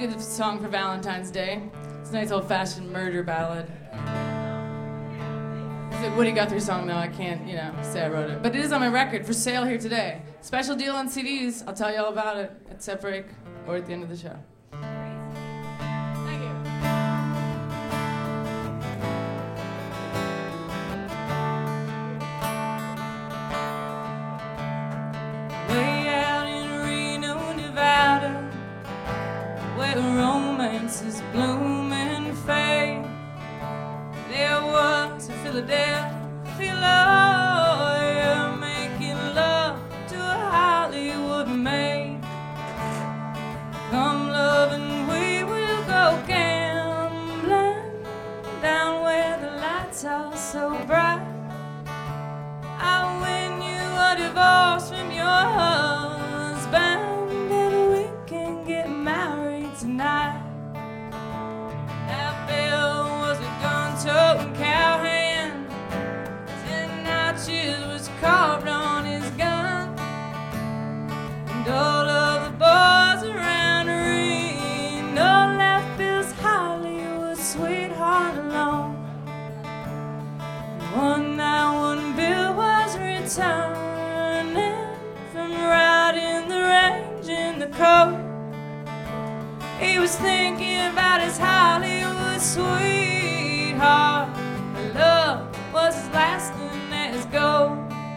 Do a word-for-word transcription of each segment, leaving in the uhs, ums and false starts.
good song for Valentine's Day. It's a nice old-fashioned murder ballad. It's a Woody Guthrie song, though. I can't, you know, say I wrote it. But it is on my record, for sale here today. Special deal on C Ds. I'll tell you all about it at set break or at the end of the show. Thank you. Way out in Reno, Nevada, where romances bloom and fade, there was a Philadelphia lawyer making love to a Hollywood maid. Come love and we will go gambling down where the lights are so bright. I'll win you a divorce from your husband and we can get married tonight. That Bill was a gun-toting cowhand, ten notches was carved on his gun, and all of the boys around Reno left Bill's Hollywood sweetheart alone. One night when Bill was returning from riding the range in the cold, he was thinking about his Hollywood sweetheart. Love was as lasting as gold.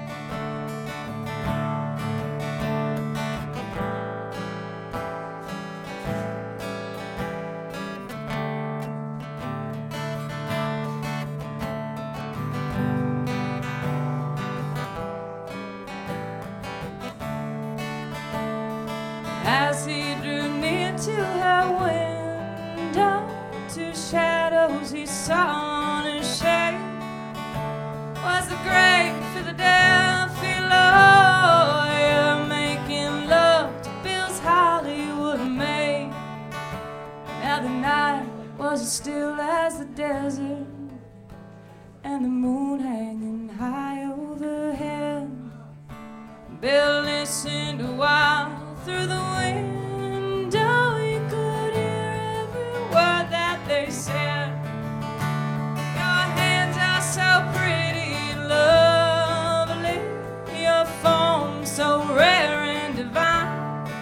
As he drew near to her window, two shadows he saw on his shade was the great Philadelphia lawyer making love to Bill's Hollywood maid. Now the night was as still as the desert, and the moon hanging high overhead. Bill listened a while through the window, he could hear every word that they said. Your hands are so pretty and lovely, your form so rare and divine.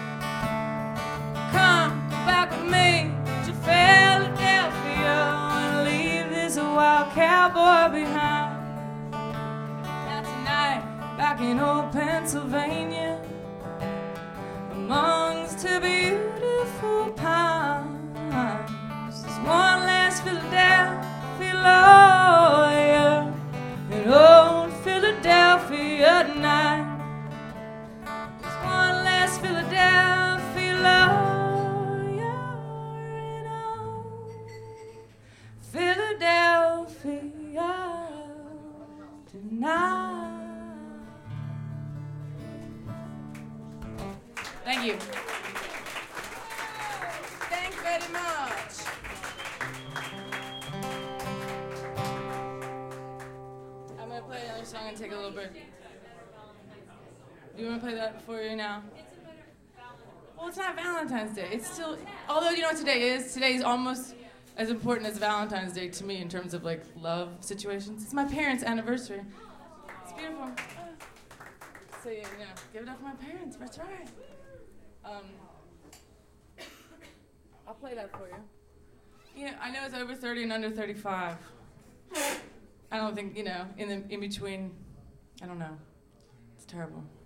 Come back with me to Philadelphia and leave this wild cowboy behind. Now tonight, back in old Pennsylvania, amongst two beautiful pines, there's one last Philadelphia lawyer in old Philadelphia tonight. There's one last Philadelphia lawyer in old Philadelphia tonight. Thank you. Thank you very much. I'm going to play another song and take a little break. Do you want to play that before you now? Well, it's not Valentine's Day. It's still, although you know what today is? Today is almost as important as Valentine's Day to me in terms of like love situations. It's my parents' anniversary. It's beautiful. So, you know, give it up for my parents. That's right. Um, I'll play that for you. You know, I know it's over thirty and under thirty-five. I don't think, you know, in the in between, I don't know. It's terrible.